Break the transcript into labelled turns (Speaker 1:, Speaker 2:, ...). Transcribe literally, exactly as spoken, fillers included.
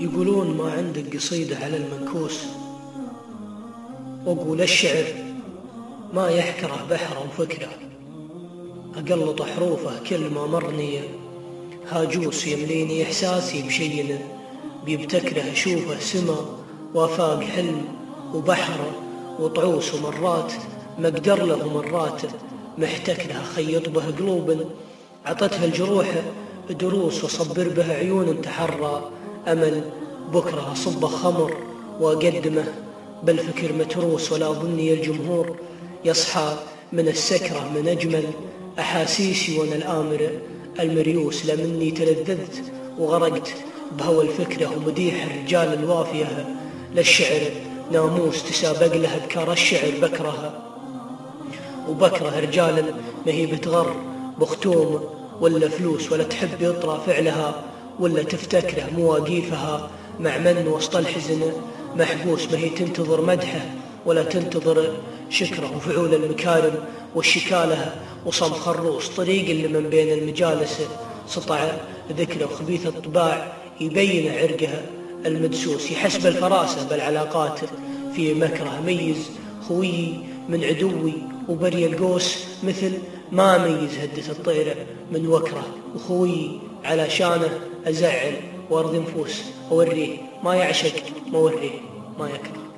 Speaker 1: يقولون ما عندك قصيدة على المنكوس، وأقول الشعر ما يحكره بحر وفكره، أقلط حروفه كل ما مرني هاجوس يمليني إحساسي بشينه، بيبتكره أشوفه سما وافاق حلم وبحره وطعوس، ومرات مقدر له ومرات محتك له خيط به قلوب عطتها الجروح دروس، وصبر به عيون تحرى أمل بكره أصبه خمر وأقدمه بالفكر متروس، ولا ظني الجمهور يصحى من السكرة من أجمل أحاسيسي وأنا الآمر المريوس، لمني تلذذت وغرقت بهوى الفكرة، ومديح الرجال الوافية للشعر ناموس تسابق له بكار الشعر بكره، وبكره رجال ما هي بتغر بختوم ولا فلوس، ولا تحب يطرى فعلها ولا تفتكره مواقيفها مع من وسط الحزن محبوس، ما هي تنتظر مدحه ولا تنتظر شكره، وفعول المكارم والشكاله وصم خروس، طريق اللي من بين المجالس سطع ذكره، وخبيث الطباع يبين عرقها المدسوس، يحسب الفراسة بالعلاقات في مكره، ميز خوي من عدوي وبري القوس مثل ما ميز هدة الطير من وكره، وخوي على شانه أزعل وارض نفوس أوريه ما يعشق ما وريه ما يكره.